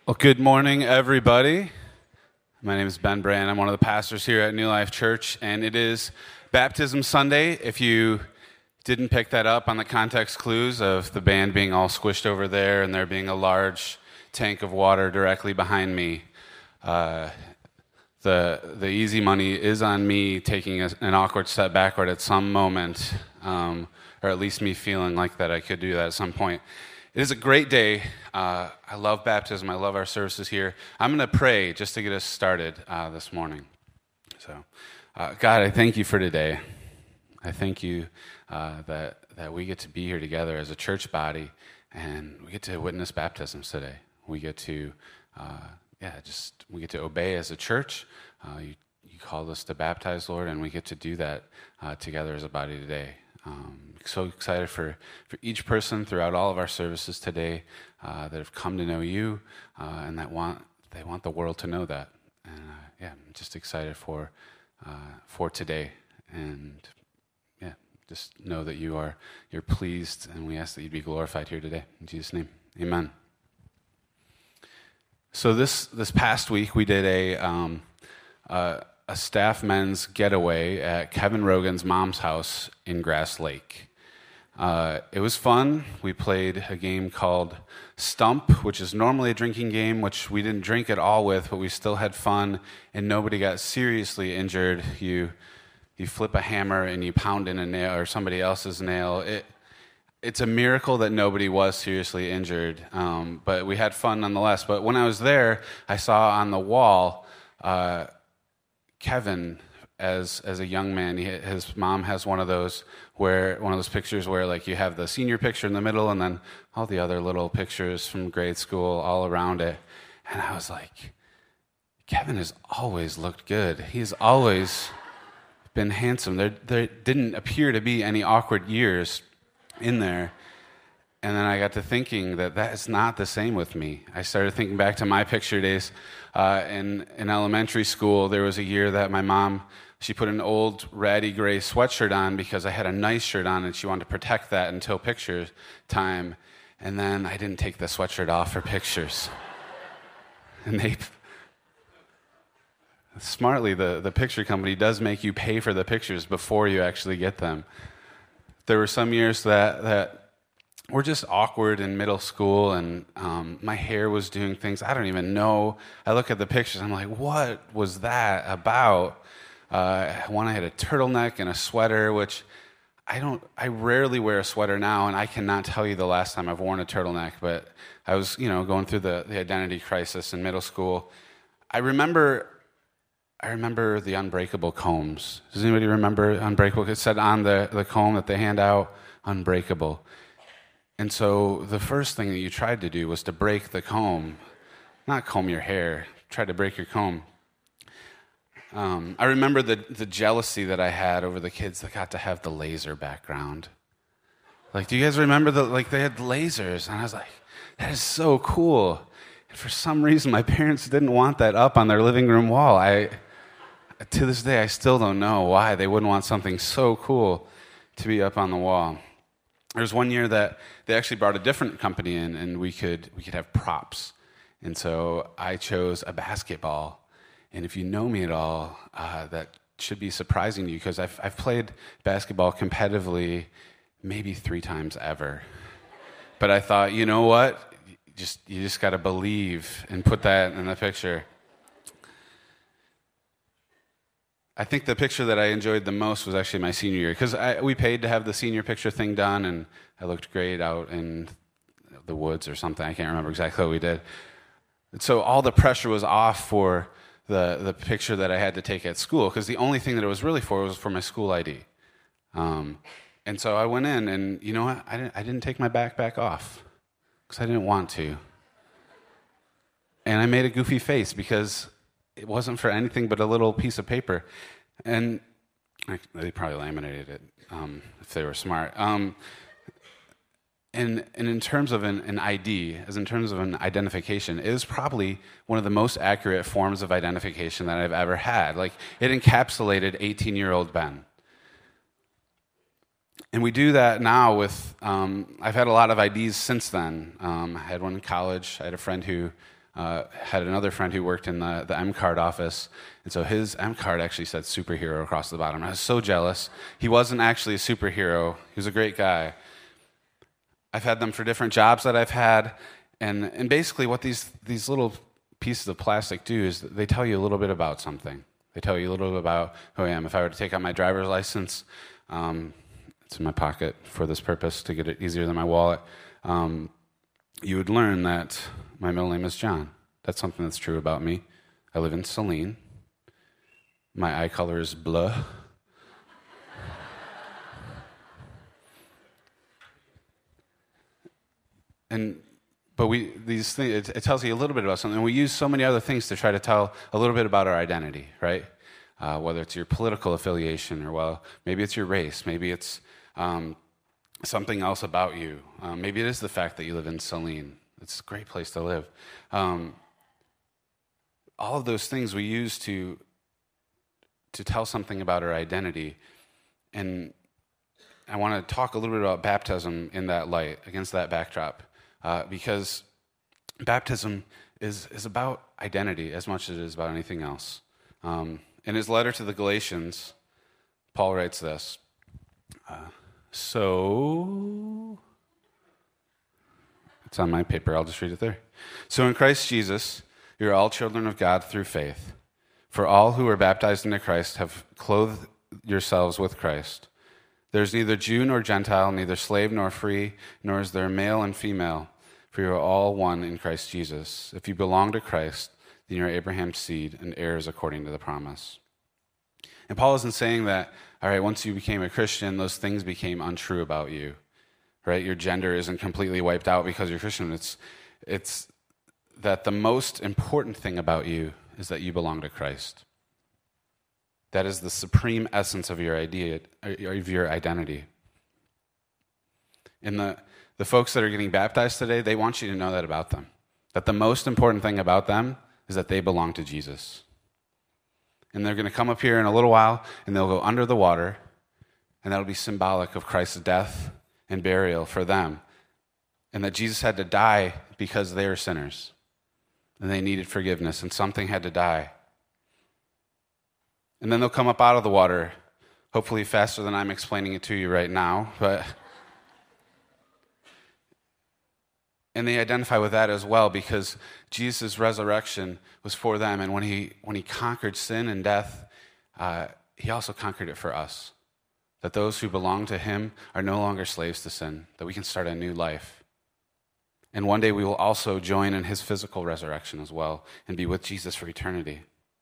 Well, good morning, everybody. My name is Ben Brand. I'm one of the pastors here at New Life Church, and it is Baptism Sunday. If you didn't pick that up on the context clues of the band being all squished over there and there being a large tank of water directly behind me, the easy money is on me taking an awkward step backward at some moment, or at least me feeling like that I could do that at some point. It is a great day. I love baptism. I love our services here. I'm going to pray just to get us started this morning. So, God, I thank you for today. I thank you that we get to be here together as a church body, and we get to witness baptisms today. We get to, we get to obey as a church. You called us to baptize, Lord, and we get to do that together as a body today. So excited for each person throughout all of our services today that have come to know you and they want the world to know that. And I'm just excited for today. And just know that you're pleased, and we ask that you be glorified here today. In Jesus' name, amen. So this past week we did a staff men's getaway at Kevin Rogan's mom's house in Grass Lake. It was fun. We played a game called Stump, which is normally a drinking game, which we didn't drink at all with, but we still had fun, and nobody got seriously injured. You flip a hammer and you pound in a nail or somebody else's nail. It's a miracle that nobody was seriously injured, but we had fun nonetheless. But when I was there, I saw on the wall Kevin as a young man. His mom has one of those pictures where like you have the senior picture in the middle and then all the other little pictures from grade school all around it. And I was like, Kevin has always looked good. He's always been handsome. There didn't appear to be any awkward years in there. And then I got to thinking that is not the same with me. I started thinking back to my picture days in elementary school. There was a year that my mom, she put an old ratty gray sweatshirt on because I had a nice shirt on and she wanted to protect that until picture time. And then I didn't take the sweatshirt off for pictures. And smartly, the picture company does make you pay for the pictures before you actually get them. There were some years that were just awkward in middle school, and my hair was doing things I don't even know. I look at the pictures, I'm like, what was that about? One, I had a turtleneck and a sweater, which I rarely wear a sweater now, and I cannot tell you the last time I've worn a turtleneck, but I was, going through the identity crisis in middle school. I remember the Unbreakable combs. Does anybody remember Unbreakable? It said on the comb that they hand out, Unbreakable. And so the first thing that you tried to do was to break the comb, not comb your hair, try to break your comb. I remember the jealousy that I had over the kids that got to have the laser background. Like, do you guys remember they had lasers? And I was like, that is so cool. And for some reason, my parents didn't want that up on their living room wall. To this day, I still don't know why they wouldn't want something so cool to be up on the wall. There was one year that they actually brought a different company in, and we could have props. And so I chose a basketball. And if you know me at all, that should be surprising to you because I've played basketball competitively maybe 3 times ever. But I thought, you know what? You just got to believe and put that in the picture. I think the picture that I enjoyed the most was actually my senior year because we paid to have the senior picture thing done, and I looked great out in the woods or something. I can't remember exactly what we did. And so all the pressure was off for the picture that I had to take at school because the only thing that it was really for was for my school ID. And so I went in, and you know what? I didn't take my backpack off because I didn't want to. And I made a goofy face because it wasn't for anything but a little piece of paper. And they probably laminated it if they were smart. And in terms of an ID, as in terms of an identification, it is probably one of the most accurate forms of identification that I've ever had. Like, it encapsulated 18-year-old Ben. And we do that now with, I've had a lot of IDs since then. I had one in college. I had a friend who had another friend who worked in the M-Card office, and so his M-Card actually said superhero across the bottom. I was so jealous. He wasn't actually a superhero. He was a great guy. I've had them for different jobs that I've had, and basically what these little pieces of plastic do is they tell you a little bit about something. They tell you a little bit about who I am. If I were to take out my driver's license, it's in my pocket for this purpose to get it easier than my wallet, you would learn that my middle name is John. That's something that's true about me. I live in Saline. My eye color is bleu. But these things, it tells you a little bit about something. And we use so many other things to try to tell a little bit about our identity, right? Whether it's your political affiliation, or well, maybe it's your race, maybe it's something else about you. Maybe it is the fact that you live in Saline. It's a great place to live. All of those things we use to tell something about our identity. And I want to talk a little bit about baptism in that light, against that backdrop. Because baptism is about identity as much as it is about anything else. In his letter to the Galatians, Paul writes this. So, it's on my paper, I'll just read it there. So in Christ Jesus, you are all children of God through faith. For all who are baptized into Christ have clothed yourselves with Christ. There is neither Jew nor Gentile, neither slave nor free, nor is there male and female, for you are all one in Christ Jesus. If you belong to Christ, then you are Abraham's seed and heirs according to the promise. And Paul isn't saying that, all right, once you became a Christian, those things became untrue about you, right? Your gender isn't completely wiped out because you're Christian. It's that the most important thing about you is that you belong to Christ. That is the supreme essence of your idea, of your identity. And the folks that are getting baptized today, they want you to know that about them. That the most important thing about them is that they belong to Jesus. And they're going to come up here in a little while, and they'll go under the water, and that'll be symbolic of Christ's death and burial for them. And that Jesus had to die because they are sinners. And they needed forgiveness, and something had to die. And then they'll come up out of the water, hopefully faster than I'm explaining it to you right now. And they identify with that as well, because Jesus' resurrection was for them. And when he conquered sin and death, he also conquered it for us. That those who belong to him are no longer slaves to sin, that we can start a new life. And one day we will also join in his physical resurrection as well and be with Jesus for eternity.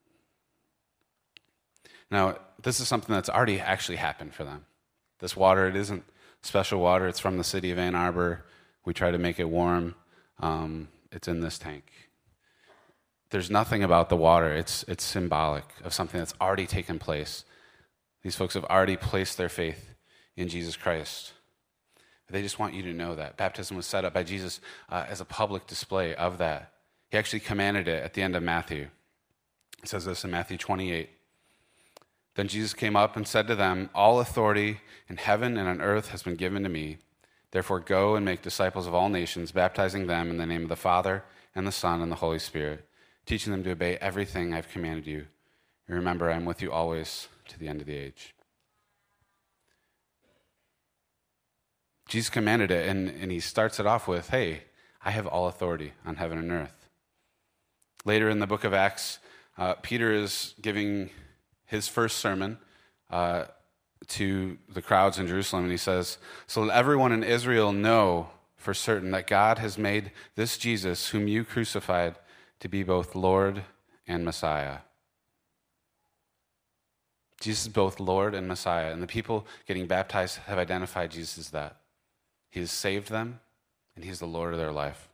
Now, this is something that's already actually happened for them. This water, it isn't special water. It's from the city of Ann Arbor. We try to make it warm. It's in this tank. There's nothing about the water. It's symbolic of something that's already taken place. These folks have already placed their faith in Jesus Christ. They just want you to know that. Baptism was set up by Jesus as a public display of that. He actually commanded it at the end of Matthew. It says this in Matthew 28. Then Jesus came up and said to them, "All authority in heaven and on earth has been given to me. Therefore go and make disciples of all nations, baptizing them in the name of the Father and the Son and the Holy Spirit, teaching them to obey everything I've commanded you. And remember, I am with you always to the end of the age." Jesus commanded it, and he starts it off with, hey, I have all authority on heaven and earth. Later in the book of Acts, Peter is giving his first sermon to the crowds in Jerusalem, and he says, "So let everyone in Israel know for certain that God has made this Jesus, whom you crucified, to be both Lord and Messiah." Jesus is both Lord and Messiah, and the people getting baptized have identified Jesus as that. He has saved them, and he's the Lord of their life.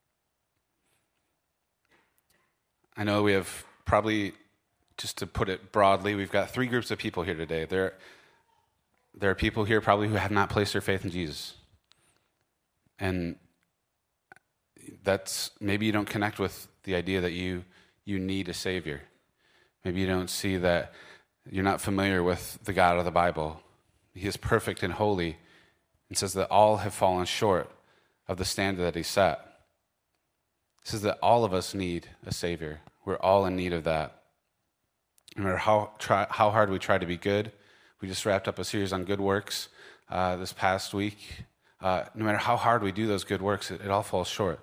I know we have probably, just to put it broadly, we've got three groups of people here today. There are people here probably who have not placed their faith in Jesus. And that's, maybe you don't connect with the idea that you need a Savior. Maybe you don't see that, you're not familiar with the God of the Bible. He is perfect and holy, and says that all have fallen short of the standard that he set. It says that all of us need a Savior. We're all in need of that. No matter how hard we try to be good, we just wrapped up a series on good works this past week. No matter how hard we do those good works, it all falls short.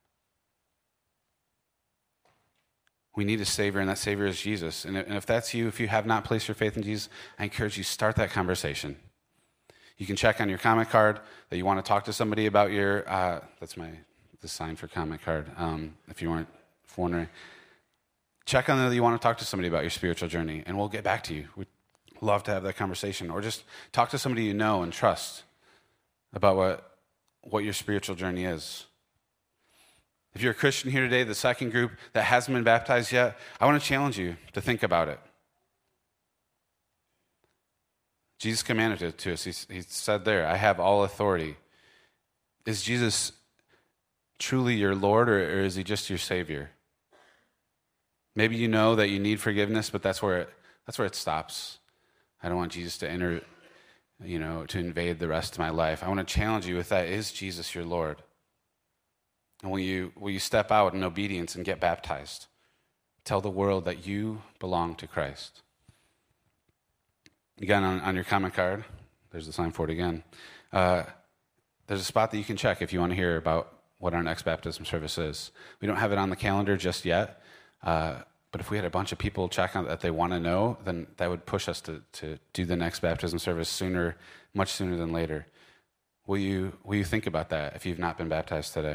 We need a Savior, and that Savior is Jesus. And if that's you, if you have not placed your faith in Jesus, I encourage you, start that conversation. You can check on your comment card that you want to talk to somebody about your, that's the sign for comment card, if you weren't wondering. Check on that you want to talk to somebody about your spiritual journey, and we'll get back to you. We'd love to have that conversation. Or just talk to somebody you know and trust about what your spiritual journey is. If you're a Christian here today, the second group that hasn't been baptized yet, I want to challenge you to think about it. Jesus commanded it to us. He said there, I have all authority. Is Jesus truly your Lord, or is he just your Savior? Maybe you know that you need forgiveness, but that's where it stops. I don't want Jesus to enter, to invade the rest of my life. I want to challenge you with that. Is Jesus your Lord? And will you step out in obedience and get baptized? Tell the world that you belong to Christ. Again, on your comment card, there's the sign for it again. There's a spot that you can check if you want to hear about what our next baptism service is. We don't have it on the calendar just yet, but if we had a bunch of people check on that they want to know, then that would push us to do the next baptism service much sooner than later. Will you think about that if you've not been baptized today?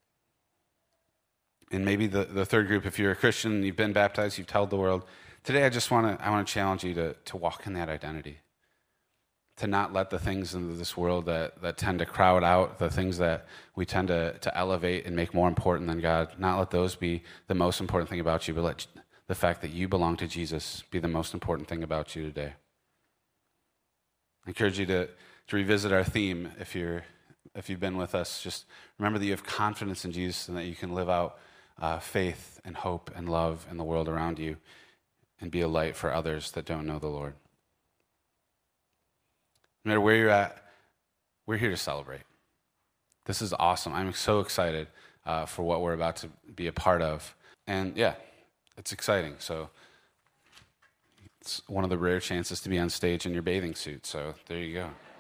And maybe the third group, if you're a Christian, you've been baptized, you've told the world, today I want to challenge you to walk in that identity, to not let the things in this world that tend to crowd out, the things that we tend to elevate and make more important than God, not let those be the most important thing about you, but let the fact that you belong to Jesus be the most important thing about you today. I encourage you to revisit our theme if you've been with us. Just remember that you have confidence in Jesus and that you can live out faith and hope and love in the world around you and be a light for others that don't know the Lord. No matter where you're at, we're here to celebrate. This is awesome. I'm so excited for what we're about to be a part of. And yeah, it's exciting. So it's one of the rare chances to be on stage in your bathing suit. So there you go.